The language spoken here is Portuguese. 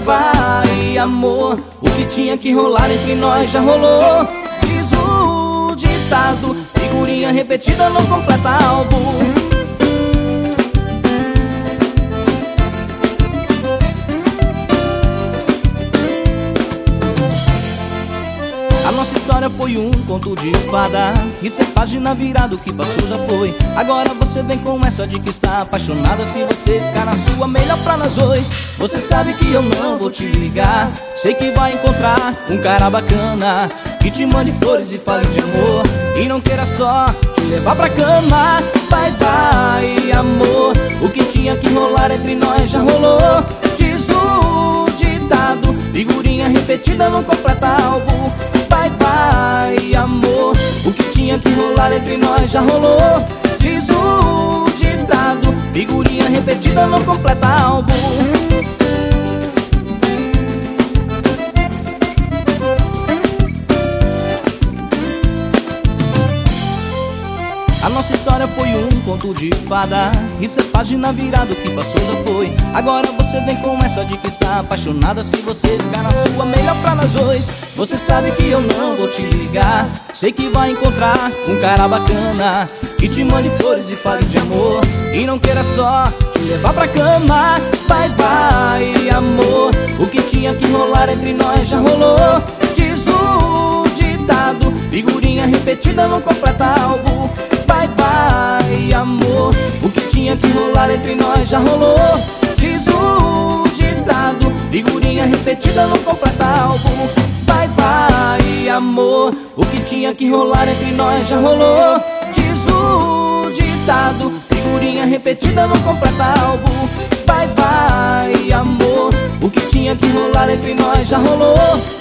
bye, amor. O que tinha que rolar entre nós já rolou. Diz o ditado, figurinha repetida não completa álbum. A nossa história foi um conto de fada. Isso é página virada, o que passou já foi. Agora você vem com essa de que está apaixonada. Se você ficar na sua, melhor pra nós dois. Você sabe que eu não vou te ligar. Sei que vai encontrar um cara bacana que te mande flores e fale de amor, e não queira só te levar pra cama. Bye bye, amor. O que tinha que rolar entre nós já rolou. Diz o ditado, figurinha repetida não completa álbum. Bye bye, amor. O que tinha que rolar entre nós já rolou. Diz o ditado, figurinha repetida não completa álbum. A nossa história foi um conto de fada. Isso é página virada, o que passou já foi. Agora você vem com essa de que está apaixonada. Se você ficar na sua, melhor pra nós dois. Você sabe que eu não vou te ligar. Sei que vai encontrar um cara bacana que te mande flores e fale de amor, e não queira só te levar pra cama. Bye bye, amor. O que tinha que rolar entre nós já rolou. Diz o ditado, figurinha repetida não completa álbum. Bye bye, amor. O que tinha que rolar entre nós já rolou. Diz o ditado, figurinha repetida não completa álbum. Bye bye, amor. O que tinha que rolar entre nós já rolou. Diz o ditado, figurinha repetida não completa álbum. Bye bye, amor. O que tinha que rolar entre nós já rolou.